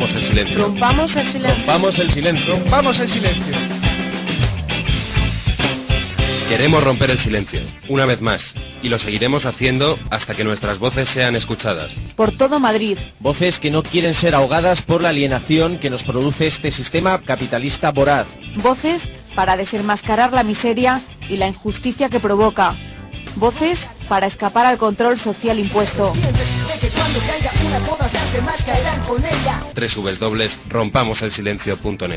rompamos el silencio. Rompamos el silencio. Rompamos el silencio. Rompamos el silencio. Queremos romper el silencio, una vez más, y lo seguiremos haciendo hasta que nuestras voces sean escuchadas. Por todo Madrid. Voces que no quieren ser ahogadas por la alienación que nos produce este sistema capitalista voraz. Voces para desenmascarar la miseria y la injusticia que provoca. Voces para escapar al control social impuesto. www.rompamoselsilencio.net.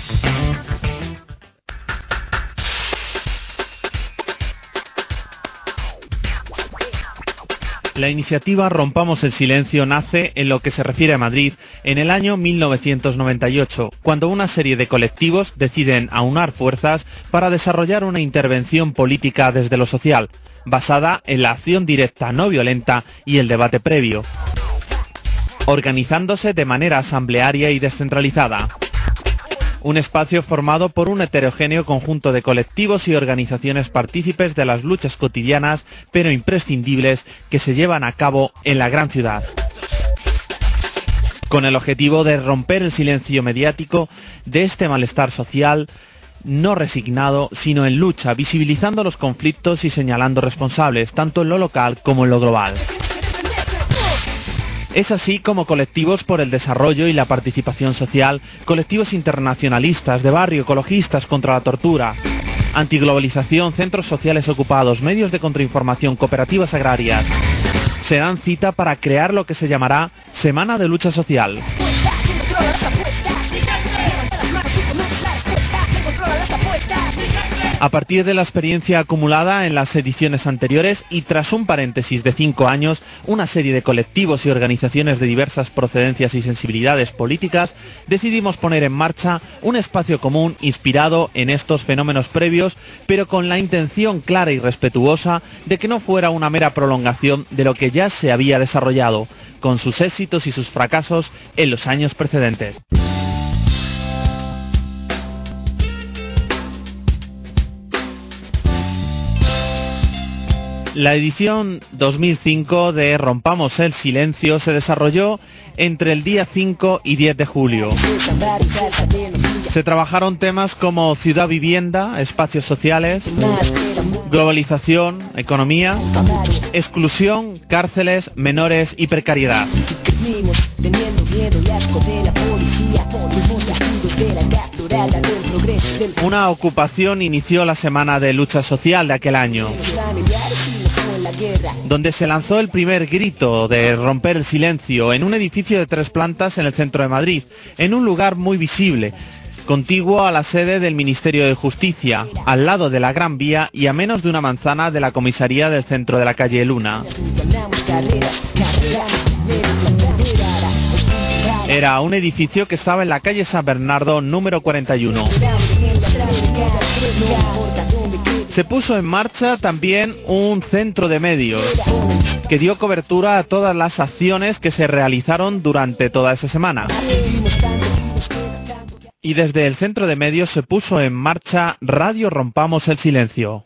La iniciativa Rompamos el Silencio nace, en lo que se refiere a Madrid, en el año 1998, cuando una serie de colectivos deciden aunar fuerzas para desarrollar una intervención política desde lo social, basada en la acción directa no violenta y el debate previo, organizándose de manera asamblearia y descentralizada. Un espacio formado por un heterogéneo conjunto de colectivos y organizaciones partícipes de las luchas cotidianas, pero imprescindibles, que se llevan a cabo en la gran ciudad. Con el objetivo de romper el silencio mediático de este malestar social, no resignado, sino en lucha, visibilizando los conflictos y señalando responsables, tanto en lo local como en lo global. Es así como colectivos por el desarrollo y la participación social, colectivos internacionalistas, de barrio, ecologistas contra la tortura, antiglobalización, centros sociales ocupados, medios de contrainformación, cooperativas agrarias, se dan cita para crear lo que se llamará Semana de Lucha Social. A partir de la experiencia acumulada en las ediciones anteriores y tras un paréntesis de 5 años, una serie de colectivos y organizaciones de diversas procedencias y sensibilidades políticas decidimos poner en marcha un espacio común inspirado en estos fenómenos previos, pero con la intención clara y respetuosa de que no fuera una mera prolongación de lo que ya se había desarrollado, con sus éxitos y sus fracasos en los años precedentes. La edición 2005 de Rompamos el Silencio se desarrolló entre el día 5 y 10 de julio. Se trabajaron temas como ciudad vivienda, espacios sociales, globalización, economía, exclusión, cárceles, menores y precariedad. Una ocupación inició la semana de lucha social de aquel año, donde se lanzó el primer grito de romper el silencio en un edificio de 3 plantas en el centro de Madrid, en un lugar muy visible, contiguo a la sede del Ministerio de Justicia, al lado de la Gran Vía y a menos de una manzana de la comisaría del centro de la calle Luna. Era un edificio que estaba en la calle San Bernardo número 41. Se puso en marcha también un centro de medios que dio cobertura a todas las acciones que se realizaron durante toda esa semana. Y desde el centro de medios se puso en marcha Radio Rompamos el Silencio.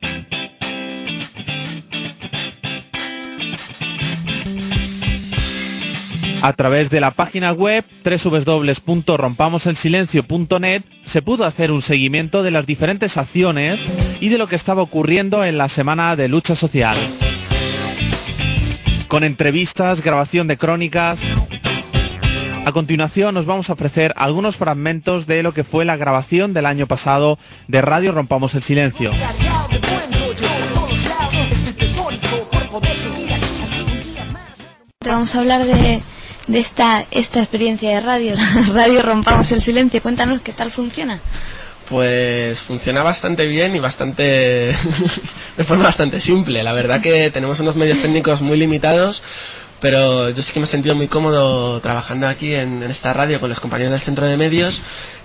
A través de la página web www.rompamoselsilencio.net se pudo hacer un seguimiento de las diferentes acciones y de lo que estaba ocurriendo en la semana de lucha social. Con entrevistas, grabación de crónicas. A continuación nos vamos a ofrecer algunos fragmentos de lo que fue la grabación del año pasado de Radio Rompamos el Silencio. Vamos a hablar de esta experiencia de radio, Radio Rompamos el Silencio. Cuéntanos qué tal funciona. Pues funciona bastante bien y de forma bastante simple. La verdad que tenemos unos medios técnicos muy limitados, pero yo sí que me he sentido muy cómodo trabajando aquí en esta radio con los compañeros del centro de medios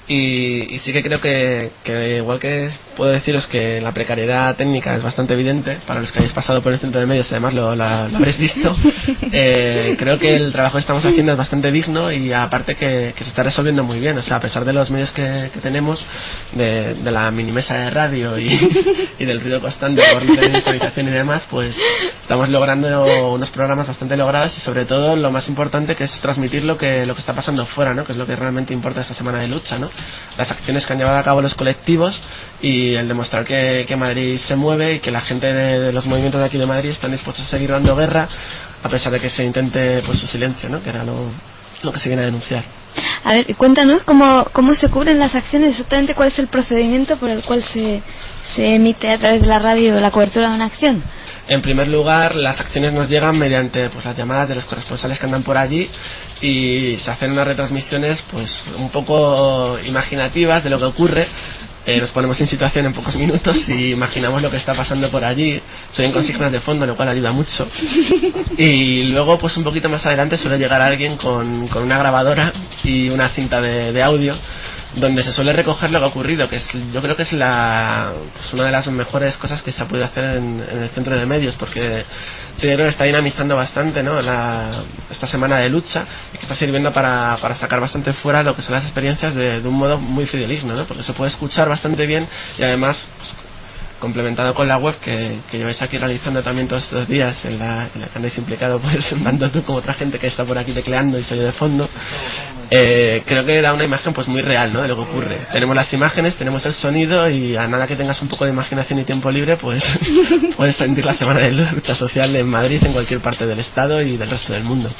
y sí que creo que igual que puedo deciros que la precariedad técnica es bastante evidente para los que hayáis pasado por el centro de medios, además lo habréis visto. Creo que el trabajo que estamos haciendo es bastante digno y aparte que se está resolviendo muy bien. O sea, a pesar de los medios que tenemos, de la mini mesa de radio y del ruido constante por la visualización y demás, pues estamos logrando unos programas bastante logrados y sobre todo lo más importante, que es transmitir lo que está pasando fuera, ¿no? Que es lo que realmente importa esta semana de lucha, ¿no? Las acciones que han llevado a cabo los colectivos y el demostrar que Madrid se mueve y que la gente de los movimientos de aquí de Madrid están dispuestos a seguir dando guerra a pesar de que se intente pues su silencio, ¿no? Que era lo que se viene a denunciar. A ver, cuéntanos cómo se cubren las acciones, exactamente cuál es el procedimiento por el cual se emite a través de la radio la cobertura de una acción. En primer lugar, las acciones nos llegan mediante pues las llamadas de los corresponsales que andan por allí y se hacen unas retransmisiones pues un poco imaginativas de lo que ocurre. Nos ponemos en situación en pocos minutos y imaginamos lo que está pasando por allí. Se ven consignas de fondo, lo cual ayuda mucho. Y luego, pues un poquito más adelante suele llegar alguien con una grabadora y una cinta de audio donde se suele recoger lo que ha ocurrido, que yo creo que es una de las mejores cosas que se ha podido hacer en el centro de medios, porque yo creo que está dinamizando bastante, ¿no? Esta semana de lucha y que está sirviendo para sacar bastante fuera lo que son las experiencias de un modo muy fidedigno, ¿no? Porque se puede escuchar bastante bien y además pues, complementado con la web que lleváis aquí realizando también todos estos días en la que andáis implicado pues tanto tú como otra gente que está por aquí tecleando y se oye de fondo. Creo que da una imagen pues muy real, ¿no? De lo que ocurre. Tenemos las imágenes, tenemos el sonido y a nada que tengas un poco de imaginación y tiempo libre pues puedes sentir la semana de lucha social en Madrid, en cualquier parte del estado y del resto del mundo.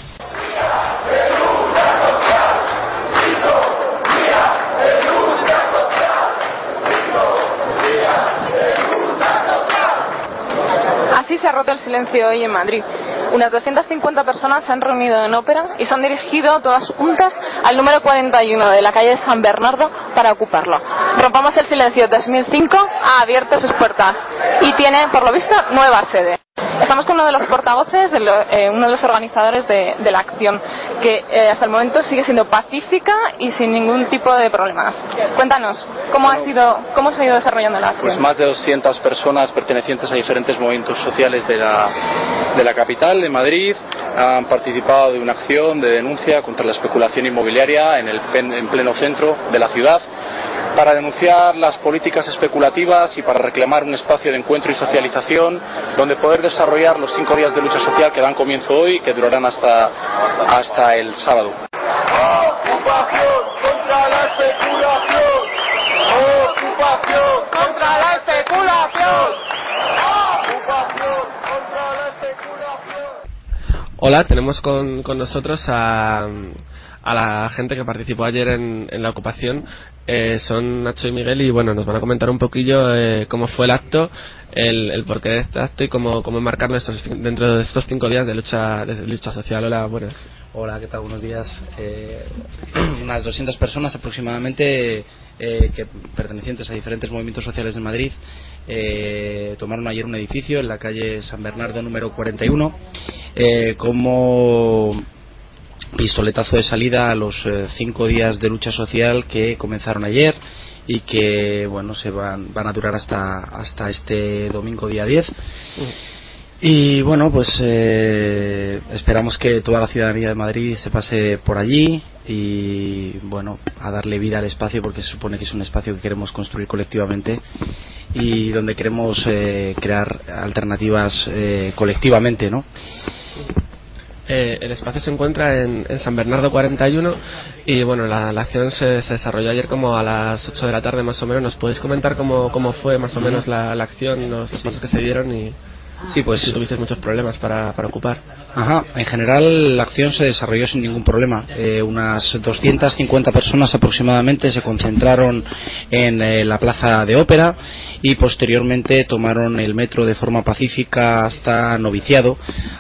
Así se ha roto el silencio hoy en Madrid. Unas 250 personas se han reunido en Ópera y se han dirigido todas juntas al número 41 de la calle San Bernardo para ocuparlo. Rompamos el silencio 2005 ha abierto sus puertas y tiene, por lo visto, nueva sede. Estamos con uno de los portavoces, uno de los organizadores de la acción, que hasta el momento sigue siendo pacífica y sin ningún tipo de problemas. Cuéntanos, ¿cómo se ha ido desarrollando la acción? Pues más de 200 personas pertenecientes a diferentes movimientos sociales de la capital, de Madrid, han participado de una acción de denuncia contra la especulación inmobiliaria en pleno centro de la ciudad, para denunciar las políticas especulativas y para reclamar un espacio de encuentro y socialización donde poder desarrollar los 5 días de lucha social que dan comienzo hoy y que durarán hasta el sábado. Ocupación contra la especulación. Ocupación contra la especulación. Ocupación contra la especulación. Hola, tenemos con nosotros a la gente que participó ayer en la ocupación. Son Nacho y Miguel y bueno, nos van a comentar un poquillo cómo fue el acto, el porqué de este acto y cómo enmarcarlo dentro de estos 5 días de lucha social. Hola, buenas. Hola, ¿qué tal? Buenos días. Unas 200 personas aproximadamente que pertenecientes a diferentes movimientos sociales de Madrid tomaron ayer un edificio en la calle San Bernardo número 41 como pistoletazo de salida a los 5 días de lucha social que comenzaron ayer y que bueno se van a durar hasta este domingo día 10. Y bueno, pues esperamos que toda la ciudadanía de Madrid se pase por allí y bueno, a darle vida al espacio, porque se supone que es un espacio que queremos construir colectivamente y donde queremos crear alternativas colectivamente, ¿no? El espacio se encuentra en San Bernardo 41 y bueno, la acción se desarrolló ayer como a las 8 de la tarde más o menos. ¿Nos podéis comentar cómo fue más o menos la acción, los pasos que se dieron y sí, pues si tuvisteis muchos problemas para ocupar? Ajá, en general la acción se desarrolló sin ningún problema. Unas 250 personas aproximadamente se concentraron en la plaza de Ópera y posteriormente tomaron el metro de forma pacífica hasta Noviciado,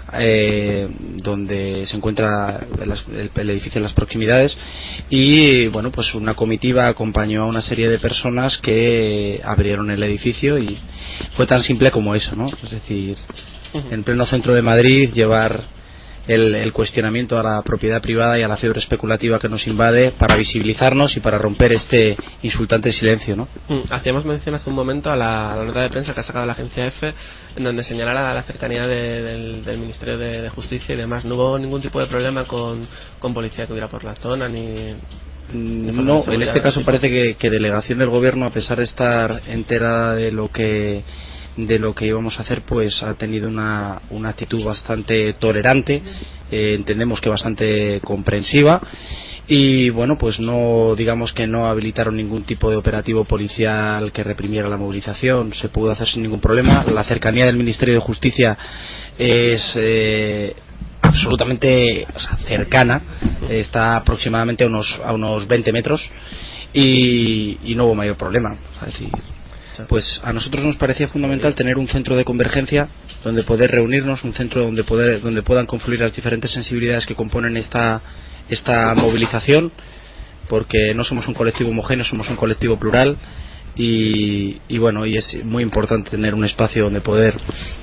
donde se encuentra el edificio en las proximidades, y bueno, pues una comitiva acompañó a una serie de personas que abrieron el edificio y fue tan simple como eso, ¿no? Es decir, en pleno centro de Madrid llevar el cuestionamiento a la propiedad privada y a la fiebre especulativa que nos invade, para visibilizarnos y para romper este insultante silencio, ¿no? Hacíamos mención hace un momento a la nota de prensa que ha sacado la agencia EFE, en donde señalara la cercanía del Ministerio de Justicia y demás. No hubo ningún tipo de problema con policía que hubiera por la zona, ni... No, en este caso parece que delegación del gobierno, a pesar de estar enterada de lo que íbamos a hacer, pues ha tenido una actitud bastante tolerante, entendemos que bastante comprensiva, y bueno, pues no, digamos que no habilitaron ningún tipo de operativo policial que reprimiera la movilización, se pudo hacer sin ningún problema. La cercanía del Ministerio de Justicia es absolutamente, o sea, cercana, está aproximadamente a unos 20 metros y no hubo mayor problema. Es decir, pues a nosotros nos parecía fundamental tener un centro de convergencia donde poder reunirnos, un centro donde puedan confluir las diferentes sensibilidades que componen esta movilización, porque no somos un colectivo homogéneo, somos un colectivo plural, y bueno, y es muy importante tener un espacio donde poder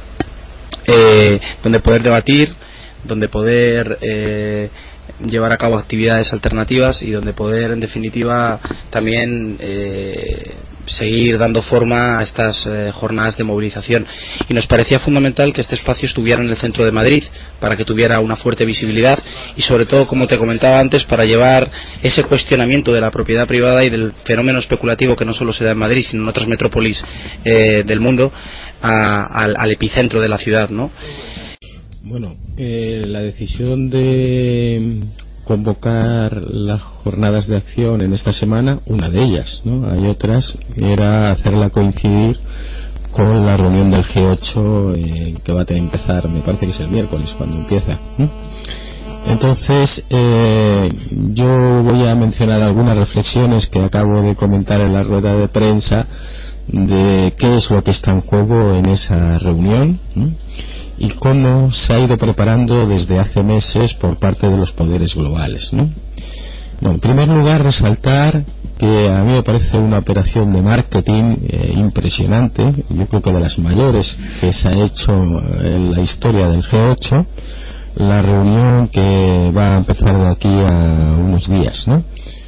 debatir, donde poder llevar a cabo actividades alternativas y donde poder, en definitiva, también seguir dando forma a estas jornadas de movilización. Y nos parecía fundamental que este espacio estuviera en el centro de Madrid, para que tuviera una fuerte visibilidad y, sobre todo, como te comentaba antes, para llevar ese cuestionamiento de la propiedad privada y del fenómeno especulativo, que no solo se da en Madrid sino en otras metrópolis del mundo, al epicentro de la ciudad, ¿no? Bueno, la decisión de convocar las jornadas de acción en esta semana, una de ellas, ¿no? Hay otras, era hacerla coincidir con la reunión del G8 que va a empezar, me parece que es el miércoles cuando empieza, ¿no? Entonces, yo voy a mencionar algunas reflexiones que acabo de comentar en la rueda de prensa de qué es lo que está en juego en esa reunión, ¿no? Y cómo se ha ido preparando desde hace meses por parte de los poderes globales, ¿no? Bueno, en primer lugar, resaltar que a mí me parece una operación de marketing impresionante, yo creo que de las mayores que se ha hecho en la historia del G8, la reunión que va a empezar de aquí a unos días, ¿no?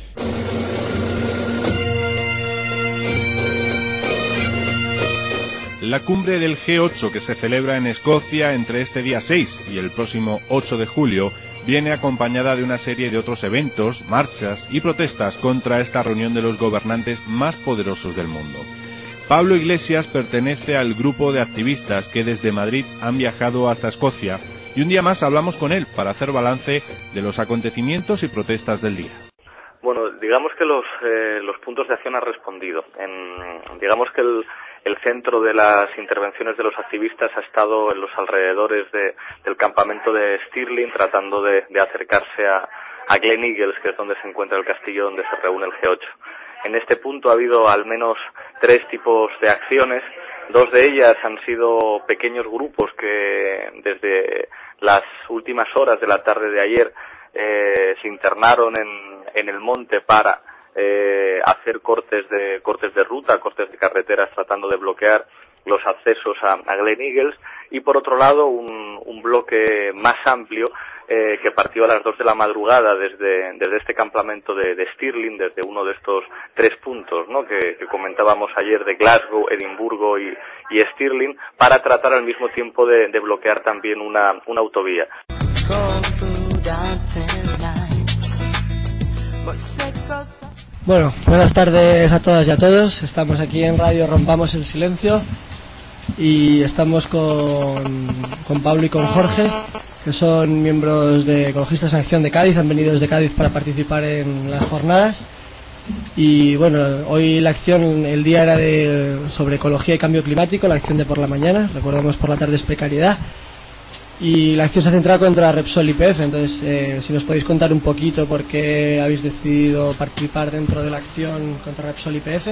La cumbre del G8, que se celebra en Escocia entre este día 6 y el próximo 8 de julio, viene acompañada de una serie de otros eventos, marchas y protestas contra esta reunión de los gobernantes más poderosos del mundo. Pablo Iglesias pertenece al grupo de activistas que desde Madrid han viajado hasta Escocia, y un día más hablamos con él para hacer balance de los acontecimientos y protestas del día. Bueno, digamos que los puntos de acción han respondido. Digamos que el centro de las intervenciones de los activistas ha estado en los alrededores del campamento de Stirling, tratando de acercarse a Glen Eagles, que es donde se encuentra el castillo donde se reúne el G8. En este punto ha habido al menos 3 tipos de acciones. 2 de ellas han sido pequeños grupos que desde las últimas horas de la tarde de ayer se internaron en el monte para hacer cortes de ruta, cortes de carreteras, tratando de bloquear los accesos a Glen Eagles. Y por otro lado un bloque más amplio que partió a las 2 de la madrugada desde este campamento de Stirling, desde uno de estos 3 puntos, ¿no?, que comentábamos ayer, de Glasgow, Edimburgo y Stirling, para tratar al mismo tiempo de bloquear también una autovía. Bueno, buenas tardes a todas y a todos. Estamos aquí en Radio Rompamos el Silencio y estamos con Pablo y con Jorge, que son miembros de Ecologistas en Acción de Cádiz. Han venido desde Cádiz para participar en las jornadas. Y bueno, hoy la acción, el día era sobre ecología y cambio climático, la acción de por la mañana, recordamos por la tarde es precariedad. Y la acción se ha centrado contra Repsol YPF. Entonces, si nos podéis contar un poquito por qué habéis decidido participar dentro de la acción contra Repsol YPF.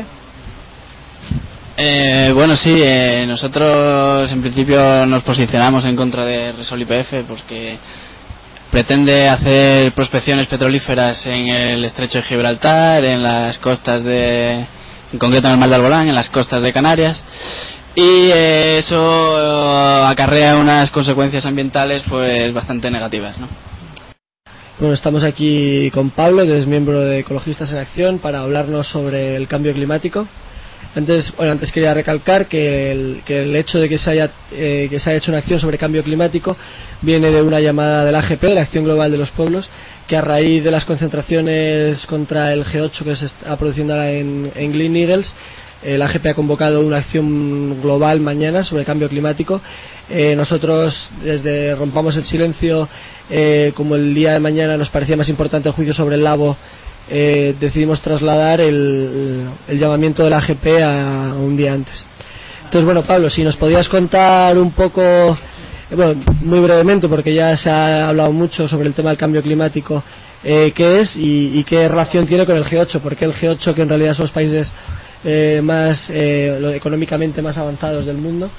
Bueno, sí, nosotros en principio nos posicionamos en contra de Repsol YPF porque pretende hacer prospecciones petrolíferas en el estrecho de Gibraltar, en las costas en concreto en el Mar de Alborán, en las costas de Canarias. y eso acarrea unas consecuencias ambientales pues bastante negativas, ¿no? Bueno, estamos aquí con Pablo, que es miembro de Ecologistas en Acción, para hablarnos sobre el cambio climático. Antes quería recalcar que el hecho de que se haya hecho una acción sobre cambio climático viene de una llamada del AGP, de la Acción Global de los Pueblos, que a raíz de las concentraciones contra el G8 que se está produciendo ahora en Glen Eagles, el AGP ha convocado una acción global mañana sobre cambio climático. Nosotros, desde Rompamos el Silencio, como el día de mañana nos parecía más importante el juicio sobre el Labo, decidimos trasladar el llamamiento de la AGP a un día antes. Entonces, bueno, Pablo, si nos podías contar un poco, bueno, muy brevemente, porque ya se ha hablado mucho sobre el tema del cambio climático, qué es y qué relación tiene con el G8, porque el G8, que en realidad son los países económicamente más avanzados del mundo,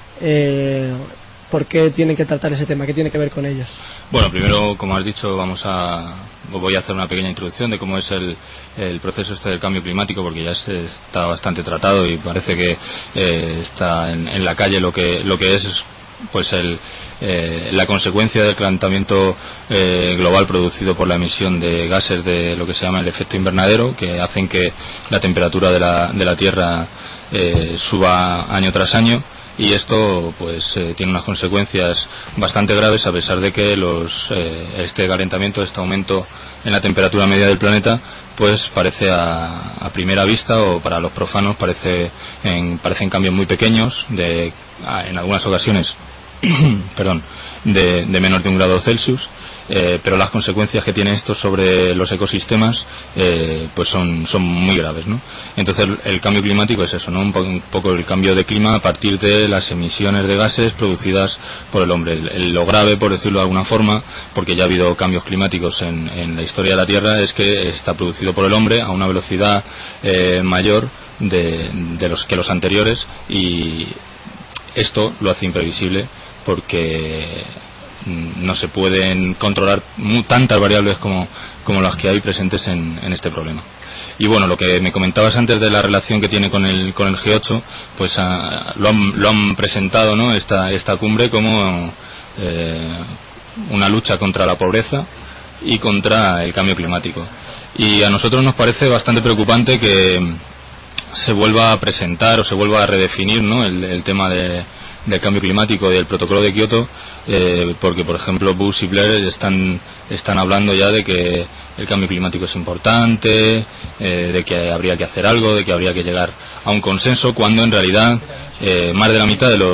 ¿por qué tienen que tratar ese tema? ¿Qué tiene que ver con ellos? Bueno, primero, como has dicho, voy a hacer una pequeña introducción de cómo es el proceso del cambio climático, porque ya está bastante tratado y parece que está en la calle lo que es pues la consecuencia del calentamiento global producido por la emisión de gases de lo que se llama el efecto invernadero, que hacen que la temperatura de la Tierra suba año tras año. Y esto pues tiene unas consecuencias bastante graves, a pesar de que este calentamiento, este aumento en la temperatura media del planeta, pues parece a primera vista, o para los profanos parecen cambios muy pequeños, en algunas ocasiones de menos de 1 grado Celsius, pero las consecuencias que tiene esto sobre los ecosistemas pues son muy graves, ¿no? Entonces el cambio climático es eso, ¿no? Un poco el cambio de clima a partir de las emisiones de gases producidas por el hombre. Lo grave, por decirlo de alguna forma, porque ya ha habido cambios climáticos en la historia de la Tierra, es que está producido por el hombre a una velocidad mayor de los anteriores, y esto lo hace imprevisible, porque no se pueden controlar tantas variables como las que hay presentes en este problema. Y bueno, lo que me comentabas antes de la relación que tiene con el G8, pues lo han presentado, ¿no?, esta cumbre como una lucha contra la pobreza y contra el cambio climático. Y a nosotros nos parece bastante preocupante que se vuelva a presentar o se vuelva a redefinir, ¿no?, el tema del cambio climático y del protocolo de Kioto, porque por ejemplo Bush y Blair están hablando ya de que el cambio climático es importante, de que habría que hacer algo, de que habría que llegar a un consenso, cuando en realidad más de la mitad de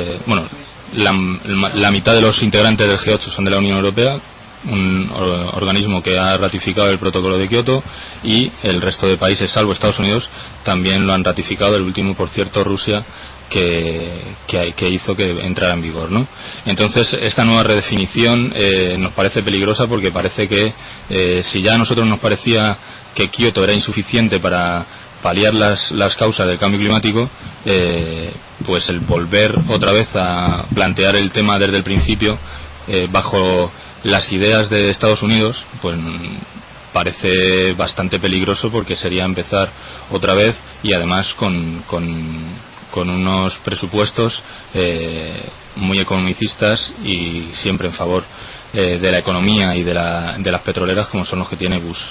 la mitad de los integrantes del G8 son de la Unión Europea, un organismo que ha ratificado el protocolo de Kioto, y el resto de países, salvo Estados Unidos, también lo han ratificado. El último, por cierto, Rusia, que hizo que entrara en vigor, ¿no? Entonces esta nueva redefinición nos parece peligrosa, porque parece que si ya a nosotros nos parecía que Kioto era insuficiente para paliar las causas del cambio climático, pues el volver otra vez a plantear el tema desde el principio bajo las ideas de Estados Unidos, pues parece bastante peligroso, porque sería empezar otra vez, y además con unos presupuestos muy economicistas y siempre en favor de la economía y de las petroleras, como son los que tiene Bush.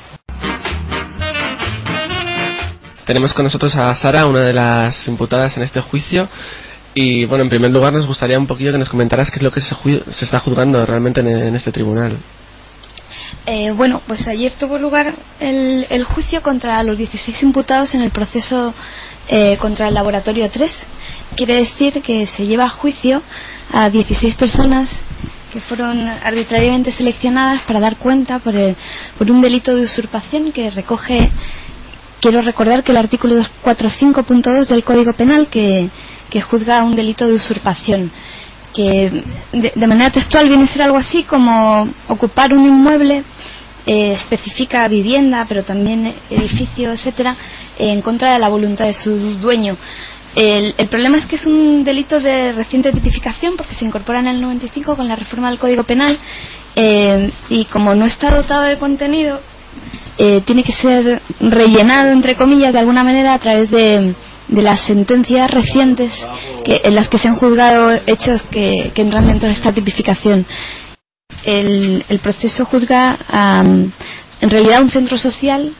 Tenemos con nosotros a Sara, una de las imputadas en este juicio. Y bueno, en primer lugar nos gustaría un poquillo que nos comentaras qué es lo que se está juzgando realmente en este tribunal. Bueno, pues ayer tuvo lugar el juicio contra los 16 imputados en el proceso contra el Laboratorio 3. Quiere decir que se lleva a juicio a 16 personas que fueron arbitrariamente seleccionadas para dar cuenta por un delito de usurpación que recoge, quiero recordar que el artículo 245.2 del Código Penal que juzga un delito de usurpación, que de manera textual viene a ser algo así como ocupar un inmueble, especifica vivienda, pero también edificio, etcétera, en contra de la voluntad de su dueño. El problema es que es un delito de reciente tipificación, porque se incorpora en el 95 con la reforma del Código Penal, y como no está dotado de contenido, tiene que ser rellenado, entre comillas, de alguna manera a través de las sentencias recientes en las que se han juzgado hechos que entran dentro de esta tipificación. El proceso juzga en realidad un centro social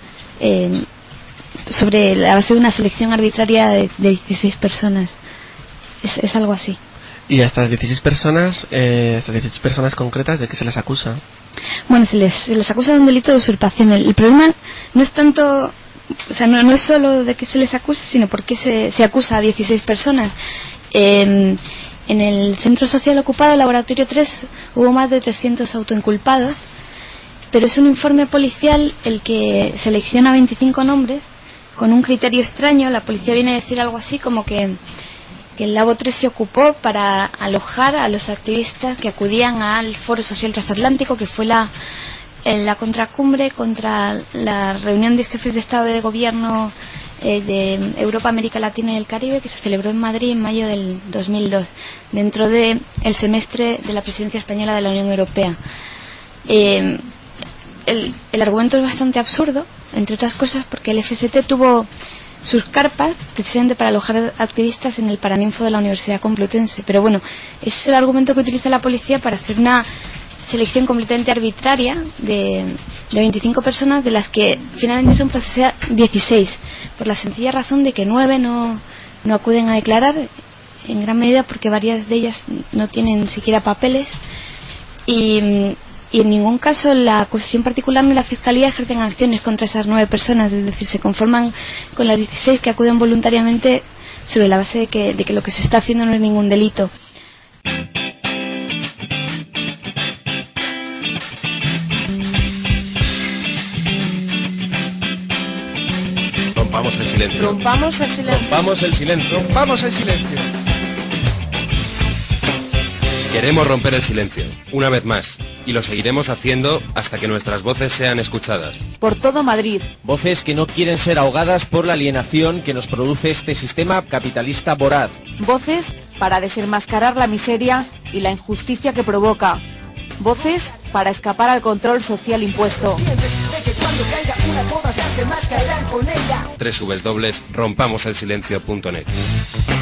sobre la base de una selección arbitraria de 16 personas. Es algo así. ¿Y a estas 16 personas concretas, de qué se les acusa? Bueno, se les acusa de un delito de usurpación. El problema no es tanto, o sea, no es solo de que se les acuse, sino porque se acusa a 16 personas. En el centro social ocupado, el Laboratorio 3, hubo más de 300 autoinculpados, pero es un informe policial el que selecciona 25 nombres con un criterio extraño. La policía viene a decir algo así como que el Labo 3 se ocupó para alojar a los activistas que acudían al Foro Social Transatlántico, que fue la contracumbre contra la reunión de jefes de Estado y de Gobierno de Europa, América Latina y el Caribe, que se celebró en Madrid en mayo del 2002, dentro del semestre de la presidencia española de la Unión Europea. El argumento es bastante absurdo, entre otras cosas porque el FST tuvo sus carpas precisamente para alojar activistas en el Paraninfo de la Universidad Complutense. Pero bueno, ese es el argumento que utiliza la policía para hacer una selección completamente arbitraria de 25 personas, de las que finalmente son procesadas 16, por la sencilla razón de que 9 no acuden a declarar, en gran medida porque varias de ellas no tienen siquiera papeles, y en ningún caso la acusación particular ni la Fiscalía ejercen acciones contra esas 9 personas, es decir, se conforman con las 16 que acuden voluntariamente sobre la base de que lo que se está haciendo no es ningún delito. Rompamos el silencio. Rompamos el silencio. Rompamos el silencio. Rompamos el silencio. Queremos romper el silencio, una vez más, y lo seguiremos haciendo hasta que nuestras voces sean escuchadas. Por todo Madrid. Voces que no quieren ser ahogadas por la alienación que nos produce este sistema capitalista voraz. Voces para desenmascarar la miseria y la injusticia que provoca. Voces para escapar al control social impuesto. www.rompamoselsilencio.net